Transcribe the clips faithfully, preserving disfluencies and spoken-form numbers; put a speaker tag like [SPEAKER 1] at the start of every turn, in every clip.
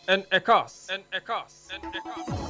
[SPEAKER 1] انعکاس انعکاس انعکاس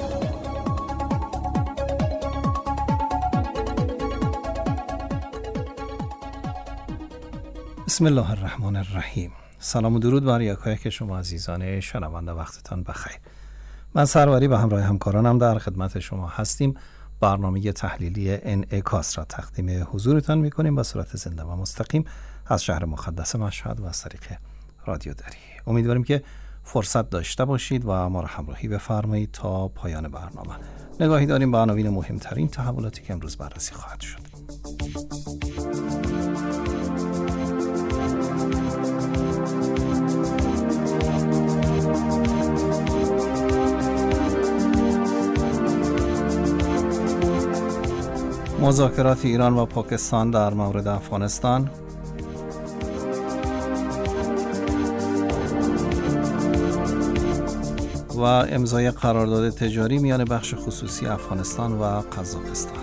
[SPEAKER 2] بسم الله الرحمن الرحیم. سلام و درود بر یکایک شما عزیزان شنونده، وقتتان بخیر. من سروری به همراه همکارانم در خدمت شما هستیم. برنامه تحلیلی انعکاس را تقدیم حضورتان می‌کنیم به صورت زنده و مستقیم از شهر مقدس مشهد و از طریق رادیو دری. امیدواریم که فرصت داشته باشید و ما را همراهی بفرمایید تا پایان برنامه. نگاهی داریم به عناوین مهمترین تحولاتی که امروز بررسی خواهد شد. مذاکرات ایران و پاکستان در مورد افغانستان، و امضای قرارداد تجاری میان بخش خصوصی افغانستان و قزاقستان.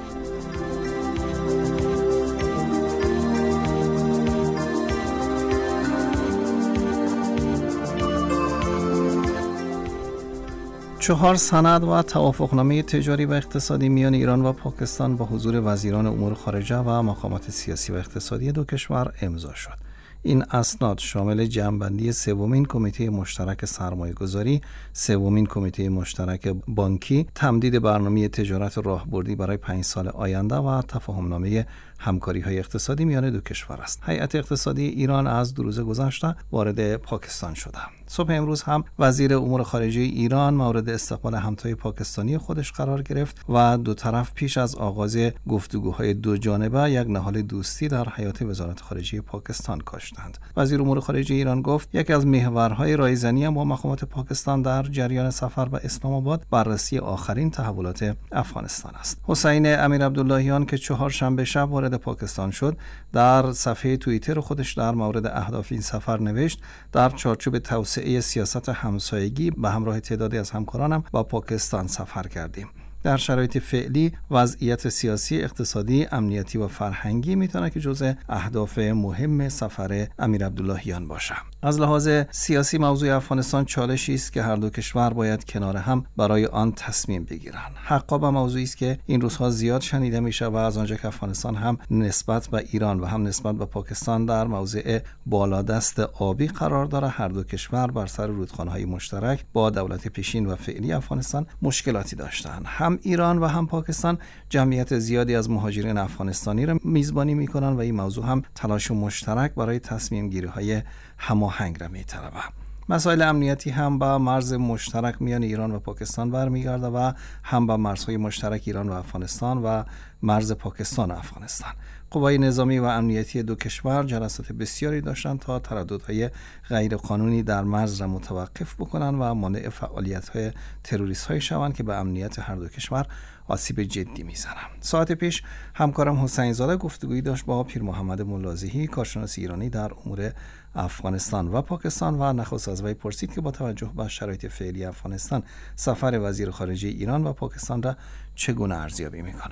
[SPEAKER 2] چهار سند و توافقنامه تجاری و اقتصادی میان ایران و پاکستان با حضور وزیران امور خارجه و مقامات سیاسی و اقتصادی دو کشور امضا شد. این اسناد شامل جمع‌بندی سومین کمیته مشترک سرمایه‌گذاری، سومین کمیته مشترک بانکی، تمدید برنامه تجارت راهبردی برای پنج سال آینده و تفاهمنامه همکاری‌های اقتصادی میان دو کشور است. هیئت اقتصادی ایران از دو روز گذشته وارد پاکستان شده. صبح امروز هم وزیر امور خارجه ایران مورد استقبال همتای پاکستانی خودش قرار گرفت و دو طرف پیش از آغاز گفتگوهای دو جانبه یک نهال دوستی در حیاط وزارت خارجه پاکستان کاشتند. وزیر امور خارجه ایران گفت یکی از محورهای رایزنی با مقامات پاکستان در جریان سفر به اسلام آباد بررسی آخرین تحولات افغانستان است. حسین امیرعبداللهیان که چهارشنبه شب وارد پاکستان شد، در صفحه توییتر خودش در مورد اهداف این سفر نوشت: در چارچوب توسعه سیاست همسایگی به همراه تعدادی از همکارانم با پاکستان سفر کردیم. در شرایط فعلی وضعیت سیاسی، اقتصادی، امنیتی و فرهنگی میتونه که جزء اهداف مهم سفر امیرعبداللهیان باشه. از لحاظ سیاسی موضوع افغانستان چالشی است که هر دو کشور باید کنار هم برای آن تصمیم بگیرند. حقا به موضوعی است که این روزها زیاد شنیده میشه و از آنجا که افغانستان هم نسبت به ایران و هم نسبت به پاکستان در موضع بالادست آبی قرار داره، هر دو کشور بر سر رودخانه‌های مشترک با دولت پیشین و فعلی افغانستان مشکلاتی داشتند. هم ایران و هم پاکستان جمعیت زیادی از مهاجرین افغانستانی را میزبانی میکنن و این موضوع هم تلاش مشترک برای تصمیم گیری های هماهنگ را میطلبه. مسائل امنیتی هم با مرز مشترک میان ایران و پاکستان برمیگرده و هم با مرزهای مشترک ایران و افغانستان و مرز پاکستان و افغانستان. قوای نظامی و امنیتی دو کشور جلسات بسیاری داشتند تا ترددهای غیر قانونی در مرز را متوقف بکنند و مانع فعالیت‌های تروریست‌های شوند که به امنیت هر دو کشور آسیب جدی میزنند. ساعت پیش همکارم حسین زاده گفتگویی داشت با پیر محمد ملازحی، کارشناس ایرانی در امور افغانستان و پاکستان، و نخست از وی پرسید که با توجه به شرایط فعلی افغانستان سفر وزیر خارجه ایران و پاکستان را چگونه ارزیابی می‌کنه.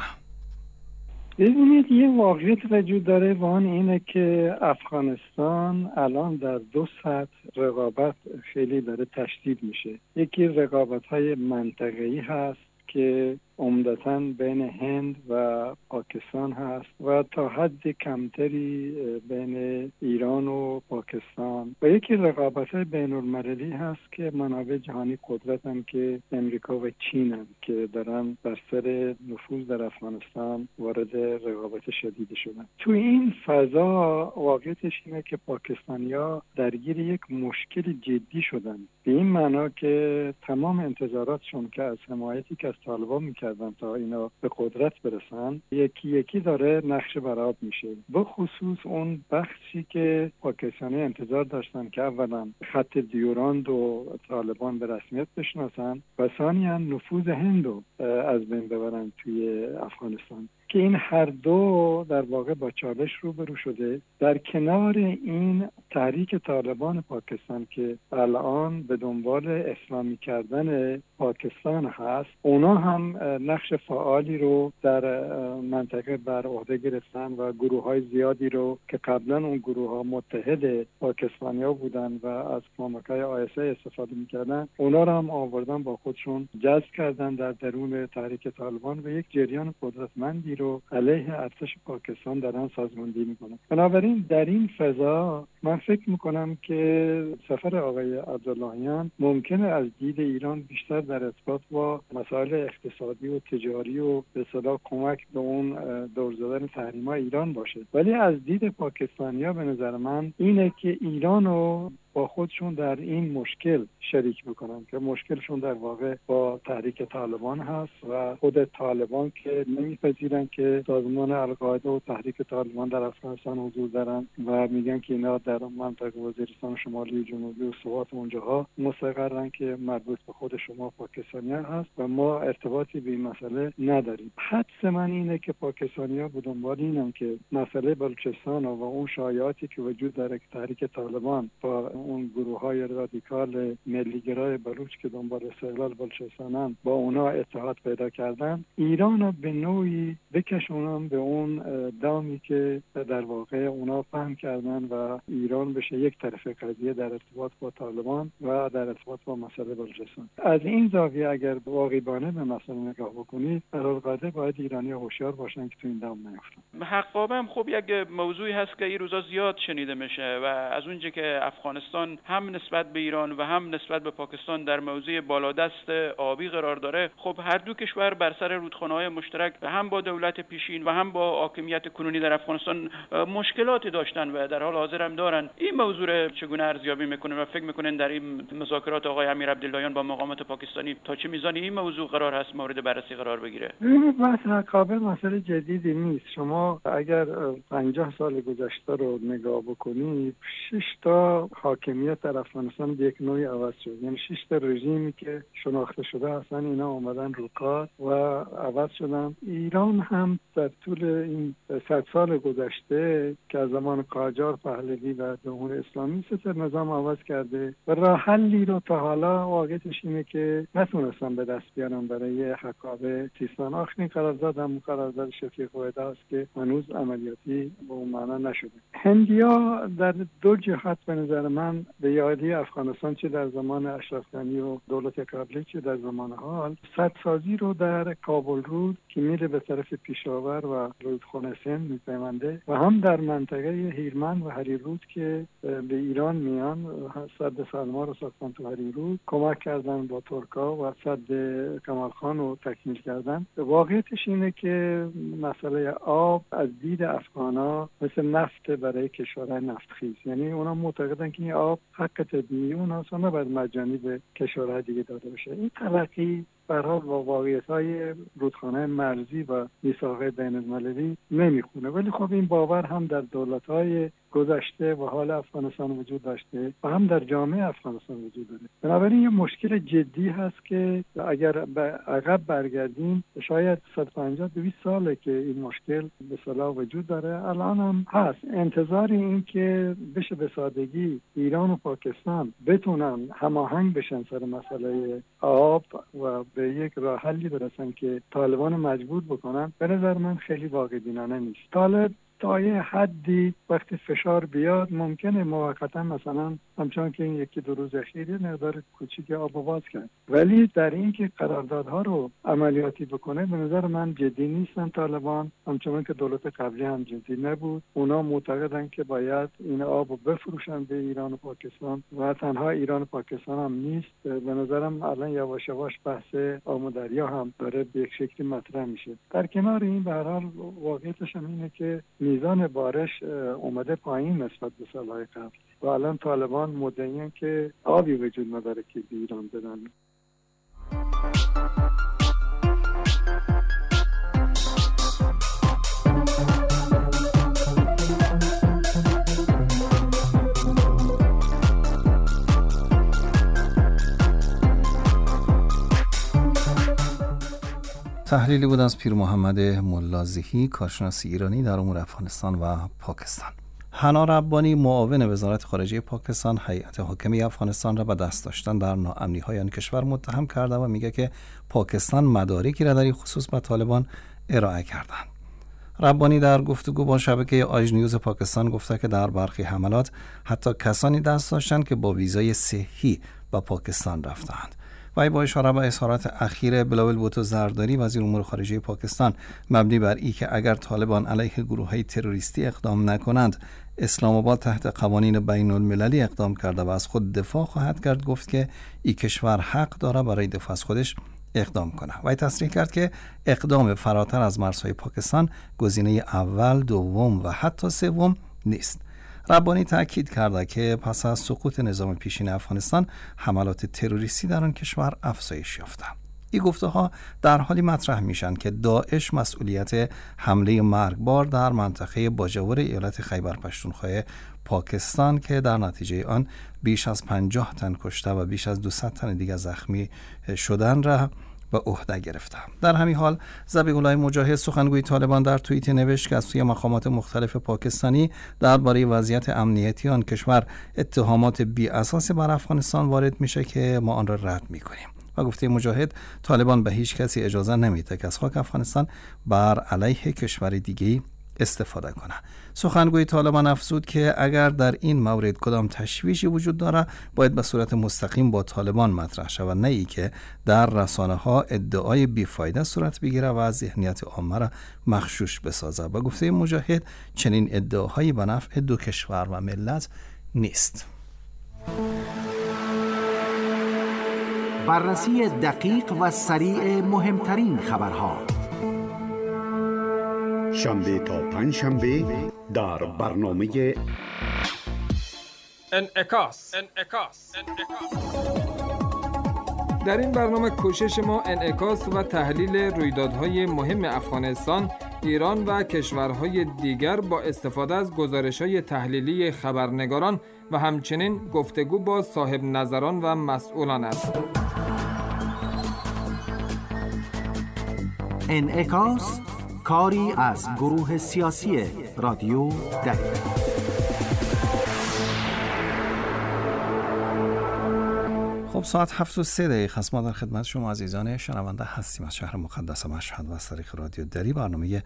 [SPEAKER 3] ببینید، یه واقعیت وجود داره و آن اینه که افغانستان الان در دو سطح رقابت خیلی داره تشدید میشه. یکی رقابت‌های منطقه‌ای هست که عمدتاً بین هند و پاکستان هست و تا حد کمتری بین ایران و پاکستان، و یکی رقابت‌های بین‌المللی هست که منابع جهانی قدرتن که امریکا و چینن که دارن بر سر نفوذ در افغانستان وارد رقابت شدید شدن. تو این فضا واقعیتش اینه که پاکستانی‌ها درگیر یک مشکل جدی شدن، به این معنا که تمام انتظاراتشون که از حمایتی که از طالبان می‌کردن تا اینا به قدرت برسن یکی یکی داره نقش برآب میشه. به خصوص اون بخشی که پاکستانی انتظار داشتن که اولا خط دیوراند و طالبان به رسمیت بشناسن و ثانیاً نفوذ هند رو از بین ببرن توی افغانستان. که این هر دو در واقع با چالش روبرو شده. در کنار این تحریک طالبان پاکستان که الان به دنبال اسلامی کردن پاکستان هست، اونا هم نقش فعالی رو در منطقه بر عهده گرفتن و گروه‌های زیادی رو که قبلا اون گروه‌ها متحد پاکستانی‌ها بودن و از کمک‌های آی اس ای استفاده می‌کردن، اونا رو هم آوردن با خودشون جذب کردن در درون تحریک طالبان و یک جریان قدرتمندی رو علیه ارتش پاکستان دارن سازماندهی می‌کنن. بنابراین در این فضا من فکر می‌کنم که سفر آقای عبداللهیان ممکنه از دید ایران بیشتر در ارتباط با مسائل اقتصادی و تجاری و به اصطلاح کمک به اون دور زدن تحریم‌های ایران باشه، ولی از دید پاکستانی‌ها به نظر من اینه که ایران رو با خودشون در این مشکل شریک میکنن که مشکلشون در واقع با تحریک طالبان هست و خود طالبان که نمیپذیرن که سازمان القاعده و تحریک طالبان در افغانستان حضور دارن و میگن که اینا در منطقه وزیرستان شمالی و جنوبی و سوات اونجاها مستقرن که مربوط به خود شما پاکستانیان هست و ما ارتباطی به این مسئله نداریم. حدس من اینه که پاکستانی‌ها به دنبال اینن که مسئله بلوچستان و اون شایعاتی که وجود داره که تحریک طالبان با اون گروه‌های رادیکال ملیگرای بلوچ که دنبال استقلال بلوچستانن با اونا اتحاد پیدا کردن، ایران رو به نوعی بکشونن به اون دامی که در واقع اونا فهم کردن و ایران بشه یک طرف قضیه در ارتباط با طالبان و در ارتباط با مسئله بلوچستان. از این زاویه اگر واقعی‌بانه به مسئله نگاه بکنید، القاعده باید ایرانی هوشیار باشن که تو این دام نیفتن.
[SPEAKER 4] حقابه هم خب یک موضوعی هست که این روزا زیاد شنیده میشه و از اونجا که افغانستان هم نسبت به ایران و هم نسبت به پاکستان در موضع بالادست آبی قرار داره، خب هر دو کشور بر سر رودخانه‌های مشترک هم با دولت پیشین و هم با حاکمیت کنونی در افغانستان مشکلاتی داشتن و در حال حاضر هم دارن. این موضوع چگونه ارزیابی میکنن و فکر میکنن در این مذاکرات آقای امیر عبداللهیان با مقامات پاکستانی تا چه میزان این موضوع قرار هست مورد بررسی قرار بگیره؟
[SPEAKER 3] بحث حقابه مسئله جدیدی نیست. شما اگر پنجاه سال گذشته رو نگاه بکنید، شش تا حاکمیت در افغانستان به یک نوعی عوض شد. یعنی شش تا رژیمی که شناخته شده هستن اینا اومدن رو کار و عوض شدن. ایران هم در طول این صد سال گذشته که از زمان قاجار، پهلوی و جمهوری اسلامی سه تا نظام عوض کرده و راه حلی رو تا حالا واقعیتش اینه که نتونستن به دست بیارن برای حقابه سیستان. آخرین قرارداد هم قرارداد شفیق وحده است که هنوز عملیاتی به اون معنا نشده. هندیا در دو جهت به نظر من به یادی افغانستان، چه در زمان اشرف غنی و دولت قبلی چه در زمان حال، سدسازی رو در کابل رود که میره به طرف پیشاور و رودخانه سند میپیونده و هم در منطقه هیرمند و هریرود که به ایران میان، سد سلما رو ساختن تو هریرود، کمک کردن با ترکا و سد کمال خان رو تکمیل کردن. واقعیتش اینه که مسئله آب از دید افغانا مثل نفت برای کشورهای نفتخیز، یعنی اونا معتقدن که این آب حق طبیعی اوناست و نباید مجانی به کشورهای دیگه داده بشه. این تلقی به هر حال با واقعیت‌های رودخانه مرزی و میثاق بین‌المللی نمیخونه، ولی خب این باور هم در دولت‌های گذشته و حال افغانستان وجود داشته و هم در جامعه افغانستان وجود داره. بنابراین یه مشکل جدی هست که اگر به عقب برگردیم شاید صد و پنجاه تا دویست ساله که این مشکل به صلاح وجود داره. الان هم هست. انتظار این که بشه به سادگی ایران و پاکستان بتونن هماهنگ بشن سر مسئله آب و به یک راه حلی برسن که طالبان مجبور بکنن، به نظر من خیلی واقع بینانه نیست. طالب تا یه حدی وقتی فشار بیاد ممکنه موقتا مثلا همچون که این یکی دو روز اخیر مقدار کوچیک آب باز کرد، ولی در این که قراردادها رو عملیاتی بکنه به نظر من جدی نیستن طالبان، همچون که دولت قبلی هم جدی نبود. اونا معتقدن که باید این آب رو بفروشن به ایران و پاکستان و تنها ایران و پاکستان هم نیست. به نظرم الان یواش یواش بحث آمودریا هم داره به یک شکلی مطرح میشه. در کنار این به هر حال واقعیتش هم اینه که میزان بارش اومده پایین نسبت به سالهای قبل و الان طالبان مدعیان که آبی وجود نداره که به ایران بدن.
[SPEAKER 2] تحلیلی بود از پیر محمد ملازهی، کارشناس ایرانی در امور افغانستان و پاکستان. حنا ربانی، معاون وزارت خارجه پاکستان، هیئت حاکمه افغانستان را به دست داشتن در ناامنی‌های آن کشور متهم کرده و میگه که پاکستان مدارکی را در این خصوص به طالبان ارائه کردند. ربانی در گفتگو با شبکه آژ نیوز پاکستان گفته که در برخی حملات حتی کسانی دست داشتند که با ویزای صحی به پاکستان رفتند. و با اشاره به اظهارات اخیر بلاول بوتو زرداری، وزیر امور خارجه پاکستان، مبنی بر این که اگر طالبان علیه گروه‌های تروریستی اقدام نکنند، اسلام آباد تحت قوانین بین المللی اقدام کرده و از خود دفاع خواهد کرد، گفت که این کشور حق داره برای دفاع از خودش اقدام کنه. و تصریح کرد که اقدام فراتر از مرزهای پاکستان گزینه اول، دوم و حتی سوم نیست. ربانی تأکید کرده که پس از سقوط نظام پیشین افغانستان، حملات تروریستی در آن کشور افزایش یافته. این گفته‌ها در حالی مطرح میشن که داعش مسئولیت حمله مرگبار در منطقه باجوور ایالت خیبر پختونخوا پاکستان که در نتیجه آن بیش از پنجاه تن کشته و بیش از دویست تن دیگر زخمی شدن را به عهده گرفته. در همین حال ذبیح الله مجاهد، سخنگوی طالبان، در توییت نوشت که از سوی مقامات مختلف پاکستانی درباره وضعیت امنیتی آن کشور اتهامات بی اساس بر افغانستان وارد میشه که ما آن را رد میکنیم. و گفته مجاهد طالبان به هیچ کسی اجازه نمیده که از خاک افغانستان بر علیه کشور دیگه‌ای استفاده کنه. سخنگوی طالبان افزود که اگر در این مورد کدام تشویشی وجود داره، باید به صورت مستقیم با طالبان مطرح شود، نه ای که در رسانه ها ادعای بیفایده صورت بگیره و از ذهنیت عامه را مغشوش بسازه. و گفته مجاهد چنین ادعاهایی به نفع دو کشور و ملت نیست.
[SPEAKER 5] بررسی دقیق و سریع مهمترین خبرها،
[SPEAKER 6] شنبه تا پنج شنبه در برنامه
[SPEAKER 1] انعکاس. انعکاس.
[SPEAKER 7] در این برنامه کوشش ما انعکاس و تحلیل رویدادهای مهم افغانستان، ایران و کشورهای دیگر با استفاده از گزارش‌های تحلیلی خبرنگاران و همچنین گفتگو با صاحب نظران و مسئولان است.
[SPEAKER 5] انعکاس، کاری از گروه سیاسی رادیو دری.
[SPEAKER 2] خب ساعت هفت و سه دقیقه است. ما در خدمت شما عزیزان شنونده هستیم از شهر مقدس مشهد و از طریق رادیو دری برنامه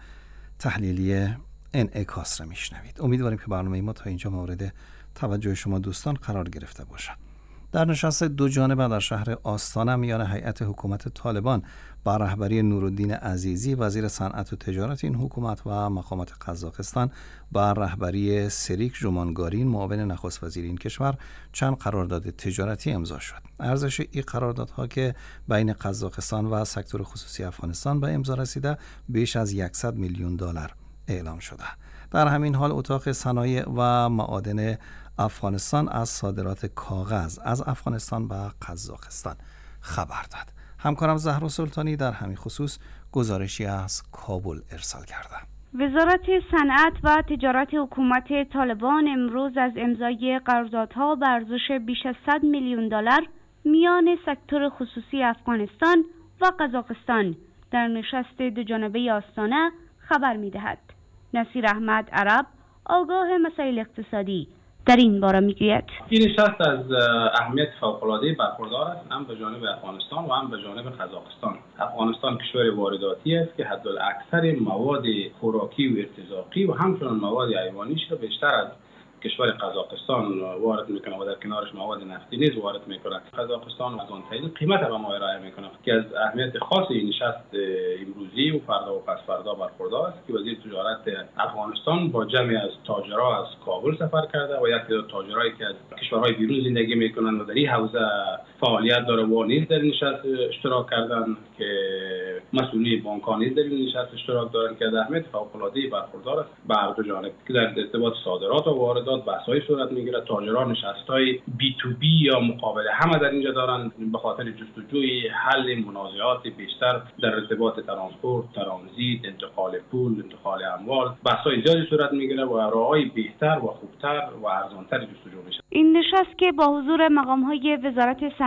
[SPEAKER 2] تحلیلی انعکاس را میشنوید. امیدواریم که برنامه ما تا اینجا مورد توجه شما دوستان قرار گرفته باشد. در نشست دو جانبه در شهر آستانه میان هیئت حکومت طالبان با رهبری نورالدین عزیزی، وزیر صنعت و تجارت این حکومت، و مقامات قزاقستان با رهبری سریک ژومانگارین، معاون نخست وزیر این کشور، چند قرارداد تجارتی امضا شد. ارزش این قراردادها که بین قزاقستان و سکتور خصوصی افغانستان به امضا رسیده بیش از صد میلیون دلار اعلام شده. در همین حال اتاق صنایع و معادن افغانستان از صادرات کاغذ از افغانستان به قزاقستان خبر داد. همکارم زهرا سلطانی در همین خصوص گزارشی از کابل ارسال کرده.
[SPEAKER 8] وزارت صنعت و تجارت حکومت طالبان امروز از امضای قراردادها به ارزش بیش از صد میلیون دلار میان سکتور خصوصی افغانستان و قزاقستان در نشست دوجانبه آستانه خبر می‌دهد. نصیر احمد عرب، آگاه مسائل اقتصادی، در این باره میگوید
[SPEAKER 9] این نشست از اهمیت فوق‌العاده برخوردار است، هم به جانب افغانستان و هم به جانب قزاقستان. افغانستان کشور وارداتی است که حداکثر مواد خوراکی و ارتزاقی و همچنین مواد حیوانیش را بیشتر از کشور قزاقستان وارد میکنه و در کنارش مواد نفتی نیز وارد میکنه. قزاقستان از آن طریق قیمت به ما ارائه میکنه که از اهمیت خاص این نشست امروزی و فردا و پس فردا برخوردار است که وزیر تجارت افغانستان با جمعی از تاجرها از کابل سفر کرده و یک تعداد تاجرایی که از کشورهای بیرون زندگی میکنن و در این حوزه فعالیت داره و نیز در نشست اشتراک کردن که مسئولین بانک‌ها نیز در این نشست اشتراک دارن که از اهمیت فوق‌العاده برخوردار است بر دو جانب که در ارتباط صادرات و واردات بحث‌های صورت میگیره. تاجران نشست‌های بی تو بی یا مقابله همه در اینجا دارن به خاطر جستجوی حل منازعات بیشتر در ارتباط ترانسپورت، ترانزیت، انتقال پول، انتقال اموال، بحث‌های زیادی صورت میگیره و راه‌های بهتر و خوبتر و ارزان‌تر جستجو میشه.
[SPEAKER 8] این نشست که با حضور مقام‌های وزارت صنعت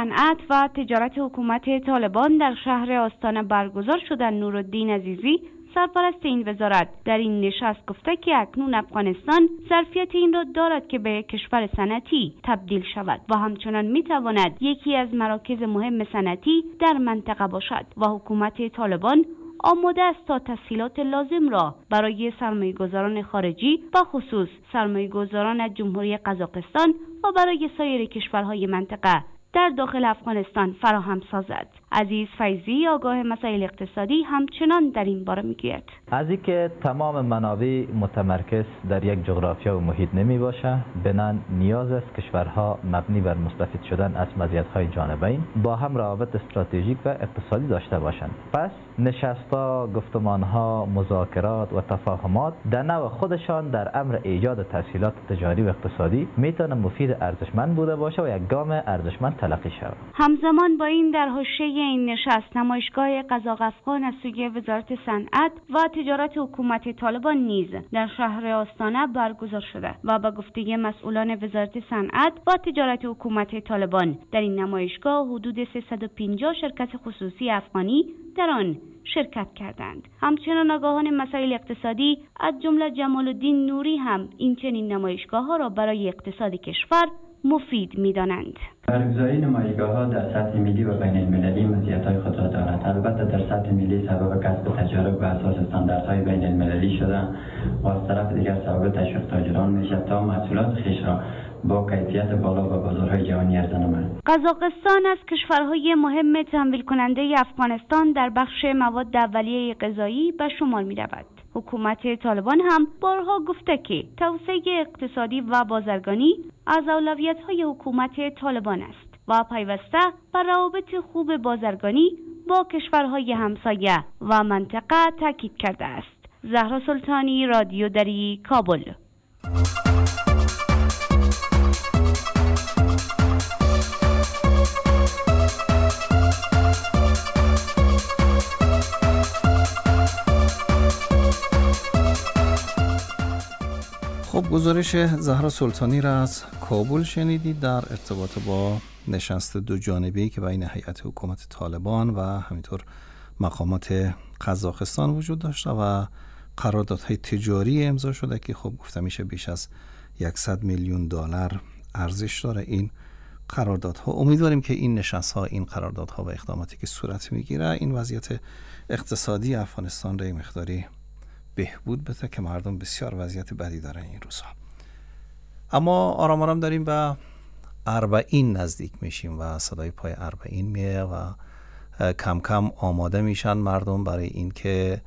[SPEAKER 8] صنعت و تجارت حکومت طالبان در شهر آستانه برگزار شدن نورالدین عزیزی سرپرست این وزارت در این نشست گفته که اکنون افغانستان ظرفیت این را دارد که به کشور صنعتی تبدیل شود و همچنان میتواند یکی از مراکز مهم صنعتی در منطقه باشد و حکومت طالبان آماده است تا تسهیلات لازم را برای سرمایه‌گذاران خارجی و خصوص سرمایه‌گذاران از جمهوری قزاقستان و برای سایر کشورهای منطقه در داخل افغانستان فراهم سازد. عزیز فیضی آگاه مسائل اقتصادی همچنان در این باره میگوید
[SPEAKER 10] از اینکه تمام منابع متمرکز در یک جغرافیا و محیط نمی باشه، بنابراین نیاز است کشورها مبنی بر مستفید شدن از مزیت‌های جانبین با هم روابط استراتژیک و اقتصادی داشته باشند. پس نشست‌ها، گفتمان‌ها، مذاکرات و تفاهمات در نوع خودشان در امر ایجاد تسهیلات تجاری و اقتصادی میتونه مفید ارزشمند بوده باشه و یک گام ارزشمند تلقی شود.
[SPEAKER 8] همزمان با این در حاشیه این نشست نمایشگاه قزاق افغان از سوی وزارت صنعت و تجارت حکومت طالبان نیز در شهر آستانه برگزار شده و به گفته مسئولان وزارت صنعت و تجارت حکومت طالبان در این نمایشگاه حدود سیصد و پنجاه شرکت خصوصی افغانی در آن شرکت کردند. همچنان آگاهان مسائل اقتصادی از جمله جمال الدین نوری هم این چنین نمایشگاه ها را برای اقتصاد کشور مفید می‌دانند.
[SPEAKER 11] برگزاری نمایشگاه‌ها در سطح ملی و بین المللی مزیت‌های خود را دارد. البته در سطح ملی سبب کسب تجارب بر اساس استانداردهای بین المللی شده و از طرف دیگر سبب تشویق تاجران می‌شود تا محصولات خویش را با کیفیت بالا و بازارهای جهانی عرضه نمایند.
[SPEAKER 8] قزاقستان از کشورهای مهم تمویل کننده افغانستان در بخش مواد اولیه غذایی به شمار می‌رود. حکومت طالبان هم بارها گفته که توسعه اقتصادی و بازرگانی از اولویت‌های حکومت طالبان است و پیوسته بر روابط خوب بازرگانی با کشورهای همسایه و منطقه تاکید کرده است. زهرا سلطانی، رادیو دری، کابل.
[SPEAKER 2] خب گزارش زهرا سلطانی را از کابل شنیدید در ارتباط با نشست دو جانبه‌ای که بین هیئت حکومت طالبان و همینطور مقامات قزاقستان وجود داشته و قراردادهای تجاری امضا شده که خب گفته میشه بیش از صد میلیون دلار ارزش داره این قراردادها. امیدواریم که این نشست‌ها، این قراردادها و اقداماتی که صورت میگیره این وضعیت اقتصادی افغانستان را مقداری بهبود بده که مردم بسیار وضعیت بدی دارن این روزها. اما آرام آرام داریم به اربعین نزدیک میشیم و صدای پای اربعین میه و کم کم آماده میشن مردم برای این که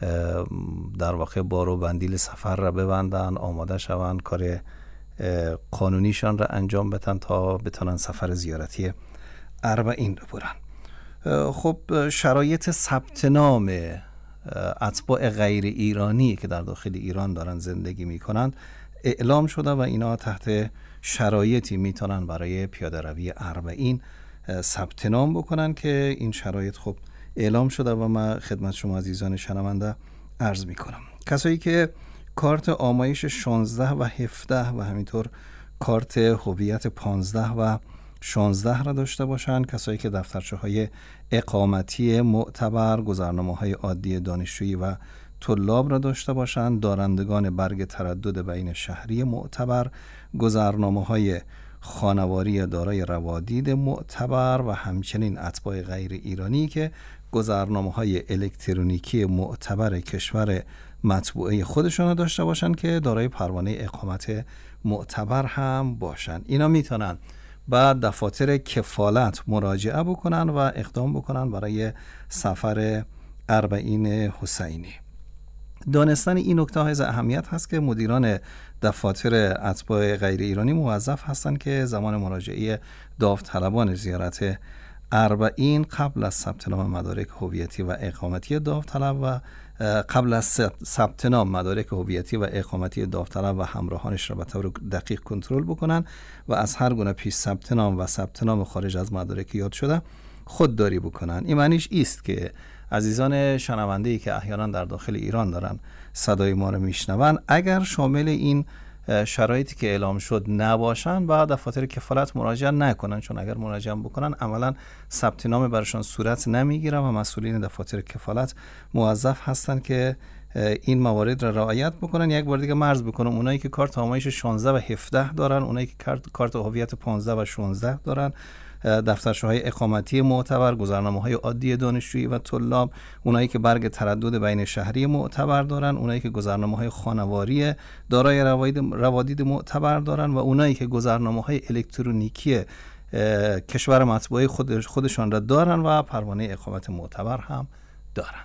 [SPEAKER 2] در واقع بارو بندیل سفر را ببندن، آماده شون، کار قانونیشان را انجام بدن تا بتونن سفر زیارتی اربعین رو برن. خب شرایط ثبت نام اتباع غیر ایرانی که در داخل ایران دارن زندگی میکنند اعلام شده و اینا تحت شرایطی میتونن برای پیاده روی اربعین ثبت نام بکنن که این شرایط خب اعلام شده و من خدمت شما عزیزان شنونده عرض میکنم. کسایی که کارت آمایش شانزده و هفده و همینطور کارت هویت پانزده و شانزده را داشته باشند، کسایی که دفترچه های اقامتی معتبر، گذرنامه های عادی دانشجویی و طلاب را داشته باشند، دارندگان برگ تردد بین شهری معتبر، گذرنامه های خانواری دارای روادید معتبر و همچنین اتباع غیر ایرانی که گذرنامه های الکترونیکی معتبر کشور مطبوعه خودشون داشته باشند که دارای پروانه اقامت معتبر هم باشند. اینا میتونن بعد دفاتر کفالت مراجعه بکنن و اقدام بکنن برای سفر اربعین حسینی. دانستن این نکته های اهمیت هست که مدیران دفاتر اتباع غیر ایرانی موظف هستند که زمان مراجعه داوطلبان زیارت اربعین قبل از ثبت نام مدارک هویتی و اقامتی داوطلب و قبل از ثبت نام مدارک هویتی و اقامتی داوطلب و همراهانش را به طور دقیق کنترل بکنن و از هر گونه پیش ثبت نام و ثبت نام خارج از مدارک یاد شده خودداری بکنن. این معنیش است که عزیزان شنونده‌ای که احیانا در داخل ایران دارن صدای ما رو میشنون، اگر شامل این شرایطی که اعلام شد نباشن و دفاتر کفالت مراجعه نکنن، چون اگر مراجعه بکنن عملا ثبت نام برشان صورت نمیگیره و مسئولین دفاتر کفالت موظف هستن که این موارد را رعایت بکنن. یک بار دیگه مرز بکنم، اونایی که کارت آمایش شانزده و هفده دارن، اونایی که کارت کارت هویت پانزده و شانزده دارن، دفترچه‌های اقامتی معتبر، گذرنامه‌های عادی دانشجویی و طلاب، اونایی که برگ تردد بین شهری معتبر دارن، اونایی که گذرنامه‌های خانواری دارای روادید معتبر دارن و اونایی که گذرنامه‌های الکترونیکی کشور مطبوعه خود خودشان را دارن و پروانه اقامت معتبر هم دارند.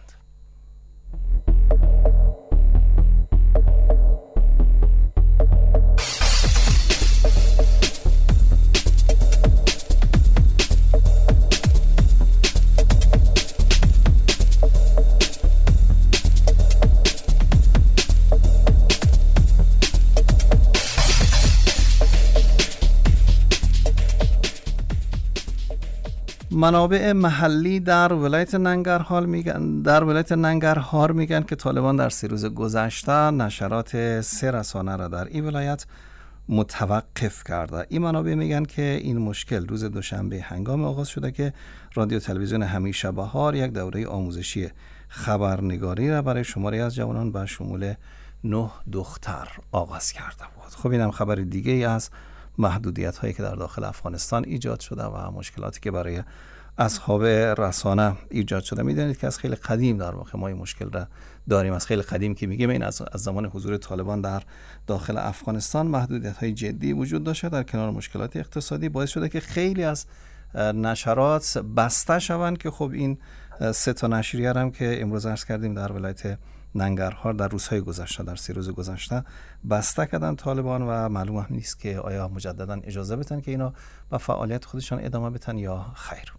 [SPEAKER 2] منابع محلی در ولایت ننگرهار میگن در ولایت ننگرهار میگن که طالبان در سه روز گذشته نشرات سه رسانه را در این ولایت متوقف کرده. این منابع میگن که این مشکل روز دوشنبه هنگام آغاز شده که رادیو تلویزیون همیشه بهار یک دوره آموزشی خبرنگاری را برای شماری از جوانان به شمول نه دختر آغاز کرده بود. خب اینم خبر دیگه ای از محدودیت هایی که در داخل افغانستان ایجاد شده و مشکلاتی که برای اصحاب رسانه ایجاد شده. میدونید که از خیلی قدیم در واقع ما این مشکل را داریم. از خیلی قدیم که میگیم این از, از زمان حضور طالبان در داخل افغانستان محدودیت های جدی وجود داشته. در کنار مشکلات اقتصادی باعث شده که خیلی از نشرات بسته شوند که خب این سه تا نشریه هم که امروز عرض کردیم در ولایت ننگرهار در روزهای گذشته در سه روز گذشته بسته کردن طالبان و معلوم هم نیست که آیا مجددا اجازه بدن که اینا با فعالیت خودشان ادامه بدن یا خیر.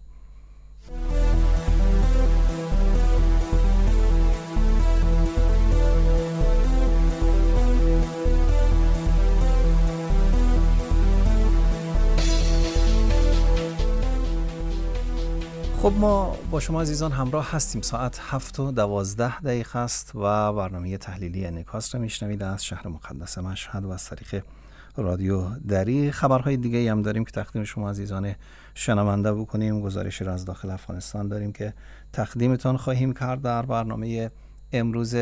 [SPEAKER 2] خب ما با شما عزیزان همراه هستیم. ساعت هفت و دوازده دقیقه است و برنامه تحلیلی انعکاس را میشنوید از شهر مقدس مشهد و از طریق رادیو دری. خبرهای دیگه هم داریم که تقدیم شما عزیزان شنونده بکنیم. گزارشی را از داخل افغانستان داریم که تقدیمتان خواهیم کرد در برنامه امروز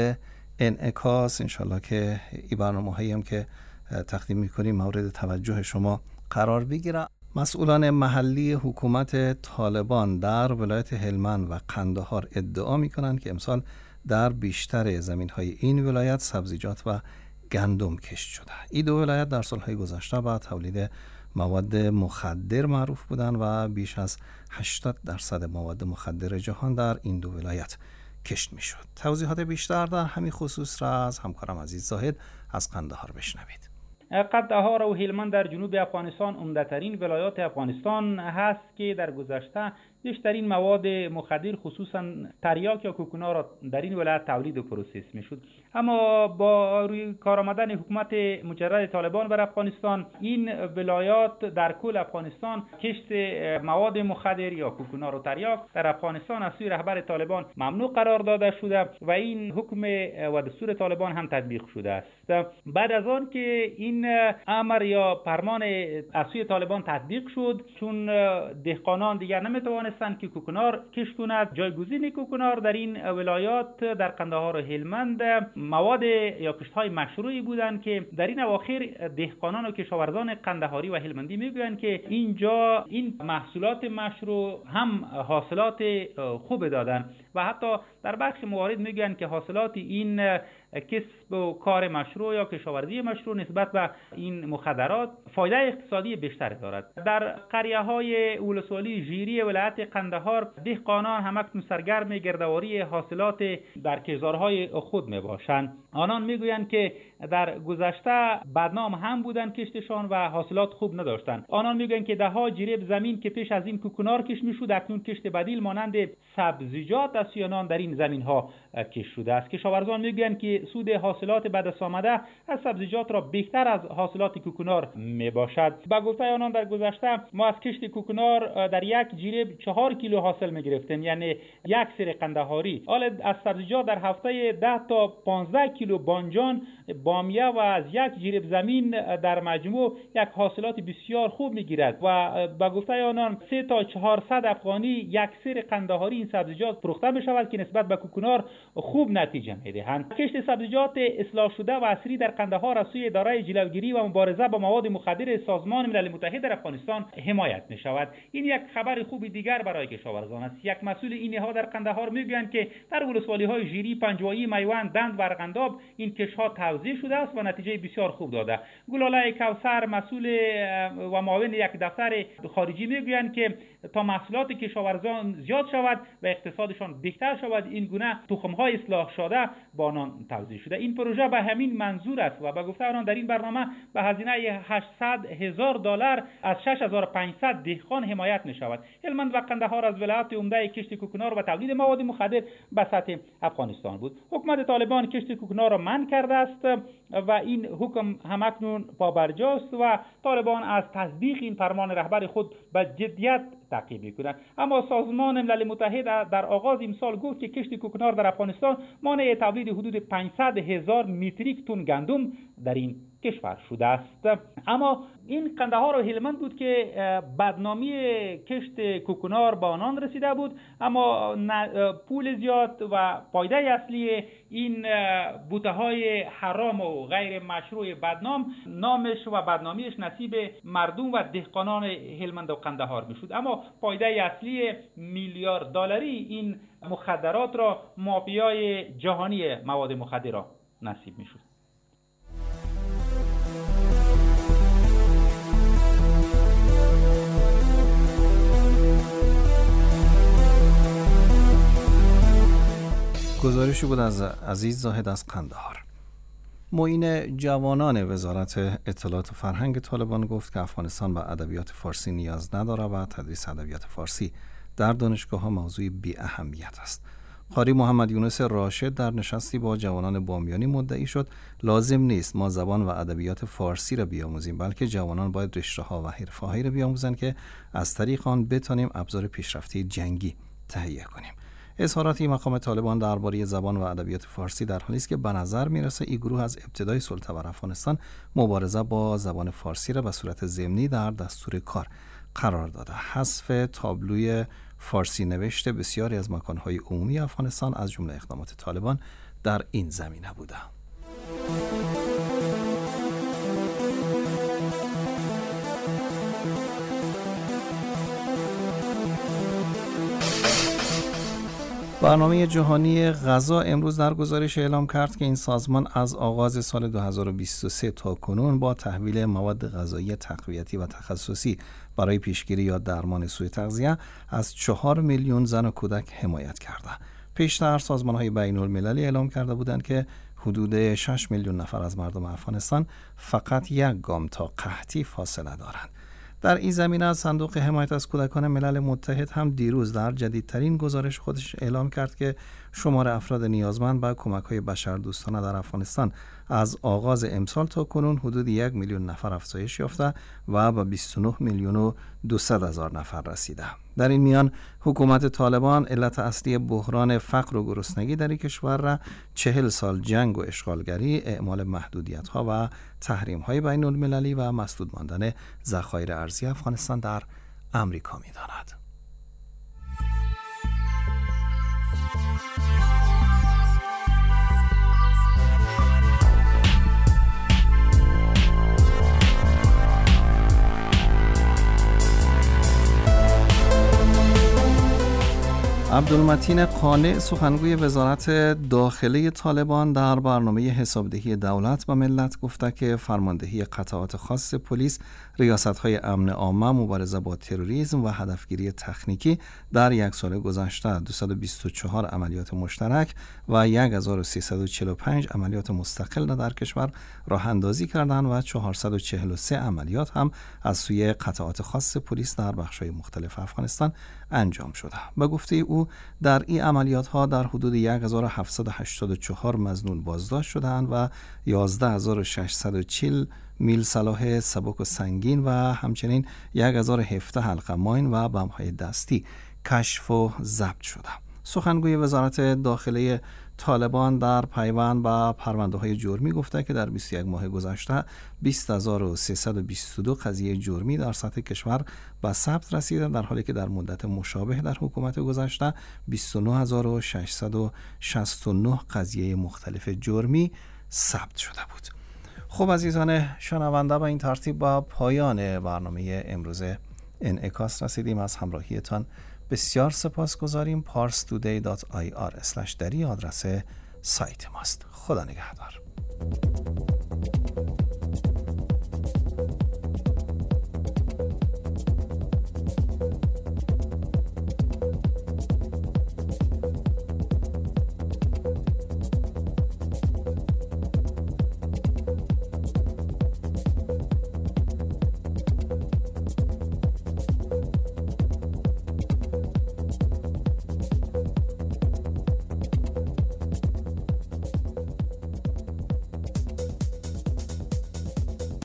[SPEAKER 2] انعکاس. انشالله که این برنامه هایی هم که تقدیم میکنیم مورد توجه شما قرار بگیره. مسئولان محلی حکومت طالبان در ولایت هلمند و قندهار ادعا می‌کنند که امسال در بیشتر زمین‌های این ولایت سبزیجات و گندم کشت شده. این دو ولایت در سال‌های گذشته با تولید مواد مخدر معروف بودند و بیش از هشتاد درصد مواد مخدر جهان در این دو ولایت کشت می‌شد. توضیحات بیشتر در همین خصوص را از همکارم عزیز زاهد از قندهار بشنوید.
[SPEAKER 12] قندهار و هلمند در جنوب افغانستان عمده‌ترین ولایات افغانستان هست که در گذشته بیشترین مواد مخدر خصوصا تریاک یا کوکونا را در این ولایت تولید و پروسس میشد. اما با روی کار آمدن حکومت مجرد طالبان بر افغانستان این ولایات در کل افغانستان کشت مواد مخدر یا کوکونا و تریاک در افغانستان از سوی رهبر طالبان ممنوع قرار داده شده و این حکم و دستور طالبان هم تطبیق شده است. بعد از آن که این امر یا فرمان از سوی طالبان تطبیق شد، چون دهقانان دیگر نمیتوانستند که کوکنار کشت کنند، جایگزین کوکنار در این ولایات در قندهار و هلمند مواد یا کشت‌های مشروعی بودند که در این اواخر دهقانان و کشاورزان قندهاری و هلمندی میگویند که اینجا این محصولات مشروع هم حاصلات خوب دادن و حتی در بخش موارد میگویند که حاصلات این کسب و کار مشروع یا کشاورزی مشروع نسبت به این مخدرات فایده اقتصادی بیشتری دارد. در قریه‌های ولسوالی ژیری ولایت قندهار دهقانان همکنون سرگرم گردآوری حاصلات در کشتزارهای خود میباشند. آنان میگویند که در گذشته بدنام هم بودند کشتشان و حاصلات خوب نداشتند. آنان میگویند که ده ها جریب زمین که پیش از این کوکنار کشت میشد اکنون کشت بدیل مانند سبزیجات از آنان در این زمین ها کشت شده است. کشاورزان میگویند که سود حاصلات به دست آمده از سبزیجات را بهتر از حاصلات کوکنار می باشد. به گفته آنان در گذشته ما از کشت کوکنار در یک جریب چهار کیلو حاصل می گرفتیم، یعنی یک سر قندهاری. حالا از سبزیجات در هفته ده تا پانزده کیلو بانجان، بامیه و از یک جریب زمین در مجموع یک حاصلات بسیار خوب می گیرد و به گفته آنان سه تا چهارصد افغانی یک سر قندهاری این سبزیجات فروخته می شود که نسبت به کوکنار خوب نتیجه می دهند. کشت سبزیجات اصلاح شده و عصری در قندهار از سوی اداره جلوگیری و مبارزه با مواد مخدر سازمان ملل متحد در افغانستان حمایت می شود. این یک خبر خوب دیگر برای کشاورزان است. یک مسئول این نهاد در قندهار میگویند که در ولسوالی های ژیری، پنجوایی، میوند، دند و ارغنداب این کشت‌ها توزیع شده است و نتیجه بسیار خوب داده. گلاله کوثر مسئول و معاون یک دفتر خارجی میگویند که تا محصولات کشاورزان زیاد شود و اقتصادشان بهتر شود این گونه تخم‌های اصلاح شده با آنان توزیع شده. این پروژه به همین منظور است و به گفته آنان در این برنامه به هزینه هشتصد هزار دلار از شش هزار و پانصد دهقان حمایت می شود. هلمند و قندهار از ولایات عمده کشت کوکنار و تولید مواد مخدر به سطح افغانستان بود. حکومت طالبان کشت کوکنار را منع کرده است و این حکم همکنون پابرجاست و طالبان از تصدیق این فرمان رهبر خود به جدیت تعقیب می‌کنند. اما سازمان ملل متحد در آغاز امسال گفت که کشت کوکنار در افغانستان مانع تولید حدود پانصد هزار متریک تن گندم در این کشور شده است. اما این قندهار و هلمند بود که بدنامی کشت کوکنار با آنان رسیده بود، اما پول زیاد و پایده اصلی این بوته‌های حرام و غیر مشروع بدنام نامش و بدنامیش نصیب مردم و دهقانان هلمند و قندهار میشد. اما پایده اصلی میلیارد دلاری این مخدرات را مافیای جهانی مواد مخدر را نصیب میشد.
[SPEAKER 2] گزارشی بود از عزیز زاهد از قندهار. معین جوانان وزارت اطلاعات و فرهنگ طالبان گفت که افغانستان به ادبیات فارسی نیاز ندارد و تدریس ادبیات فارسی در دانشگاه‌ها موضوع بی اهمیت است. قاری محمد یونس راشد در نشستی با جوانان بامیانی مدعی شد لازم نیست ما زبان و ادبیات فارسی را بیاموزیم، بلکه جوانان باید رشته‌ها و حرفه‌هایی را بیاموزند که از طریق آن بتانیم ابزار پیشرفتی جنگی تهیه کنیم. اظهارات مقام طالبان درباره زبان و ادبیات فارسی در حالی است که به نظر میرسه این گروه از ابتدای سلطه بر افغانستان مبارزه با زبان فارسی را به صورت ضمنی در دستور کار قرار داده. حذف تابلوی فارسی نوشته بسیاری از مکانهای عمومی افغانستان از جمله اقدامات طالبان در این زمینه بوده. برنامه جهانی غذا امروز در گزارش اعلام کرد که این سازمان از آغاز سال دو هزار و بیست و سه تا کنون با تحویل مواد غذایی تقویتی و تخصصی برای پیشگیری یا درمان سوء تغذیه از چهار میلیون زن و کودک حمایت کرده. پیشتر سازمان‌های بین‌المللی اعلام کرده بودند که حدود شش میلیون نفر از مردم افغانستان فقط یک گام تا قحطی فاصله دارند. در این زمینه از صندوق حمایت از کودکان ملل متحد هم دیروز در جدیدترین گزارش خودش اعلام کرد که شمار افراد نیازمند به کمک‌های بشردوستانه در افغانستان از آغاز امسال تا کنون حدود یک میلیون نفر افزایش یافته و به بیست و نه میلیون و دویست هزار نفر رسیده. در این میان حکومت طالبان علت اصلی بحران فقر و گرسنگی در این کشور را چهل سال جنگ و اشغالگری، اعمال محدودیت‌ها و تحریم‌های بین‌المللی و مسدود ماندن ذخایر ارزی افغانستان در امریکا می‌داند. عبدالمتین قانع سخنگوی وزارت داخله طالبان در برنامه حسابدهی دولت و ملت گفته که فرماندهی قطعات خاص پلیس، ریاست‌های امن عامه، مبارزه با تروریسم و هدفگیری تکنیکی در یک سال گذشته دویست و بیست و چهار عملیات مشترک و هزار و سیصد و چهل و پنج عملیات مستقل در کشور راه اندازی کردند و چهارصد و چهل و سه عملیات هم از سوی قطعات خاص پلیس در بخش‌های مختلف افغانستان انجام شده. به گفته او او در این عملیات ها در حدود یک هزار و هفتصد و هشتاد و چهار مظنون بازداشت شدند و یازده هزار و ششصد و چهل میل سلاح سبک و سنگین و همچنین هزار و هفده حلقه ماین و بمب‌های دستی کشف و ضبط شده. سخنگوی وزارت داخله طالبان در پیوند با پرونده‌های جرمی گفته که در بیست و یک ماه گذشته بیست هزار و سیصد و بیست و دو قضیه جرمی در سطح کشور به ثبت رسیده، در حالی که در مدت مشابه در حکومت گذشته بیست و نه هزار و ششصد و شصت و نه قضیه مختلف جرمی ثبت شده بود. خب عزیزان شنونده، به این ترتیب با پایان برنامه امروز انعکاس رسیدیم. از همراهیتان بسیار سپاس گذاریم. پارس تودی دات آی آر اسلش دری آدرس سایت ماست. خدا نگهدار.